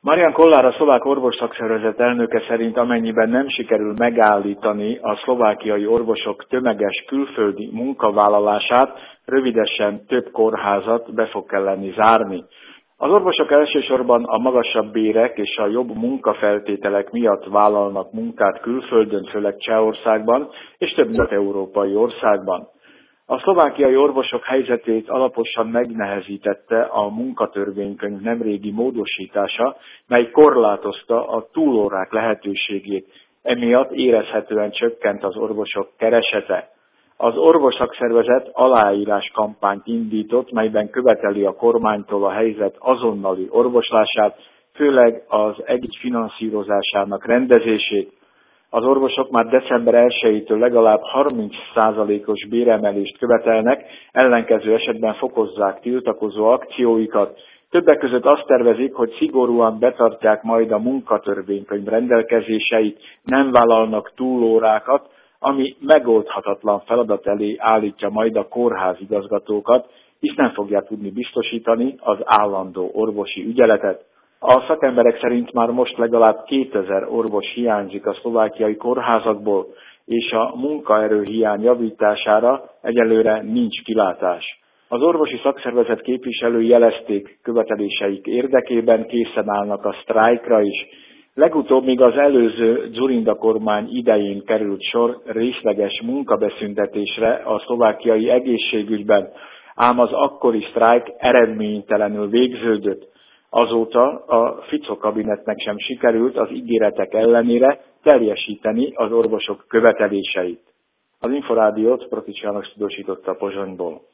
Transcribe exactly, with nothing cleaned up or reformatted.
Marian Kollár, a szlovák orvosszakszervezet elnöke szerint amennyiben nem sikerül megállítani a szlovákiai orvosok tömeges külföldi munkavállalását, rövidesen több kórházat be fog kelleni zárni. Az orvosok elsősorban a magasabb bérek és a jobb munkafeltételek miatt vállalnak munkát külföldön, főleg Csehországban és több nyugat-európai országban. A szlovákiai orvosok helyzetét alaposan megnehezítette a munkatörvénykönyv nemrégi módosítása, mely korlátozta a túlórák lehetőségét, emiatt érezhetően csökkent az orvosok keresete. Az orvosszakszervezet aláíráskampányt indított, melyben követeli a kormánytól a helyzet azonnali orvoslását, főleg az egész finanszírozásának rendezését. Az orvosok már december elsejétől legalább harminc százalékos béremelést követelnek, ellenkező esetben fokozzák tiltakozó akcióikat. Többek között azt tervezik, hogy szigorúan betartják majd a munkatörvénykönyv rendelkezéseit, nem vállalnak túlórákat, ami megoldhatatlan feladat elé állítja majd a kórházigazgatókat, hisz nem fogják tudni biztosítani az állandó orvosi ügyeletet. A szakemberek szerint már most legalább kétezer orvos hiányzik a szlovákiai kórházakból, és a munkaerőhiány javítására egyelőre nincs kilátás. Az orvosi szakszervezet képviselői jelezték, követeléseik érdekében készen állnak a sztrájkra is. Legutóbb még az előző Dzurinda kormány idején került sor részleges munkabeszüntetésre a szlovákiai egészségügyben, ám az akkori sztrájk eredménytelenül végződött. Azóta a Fico kabinetnek sem sikerült az ígéretek ellenére teljesíteni az orvosok követeléseit. Az Inforádiót Protics János tudósította Pozsonyból.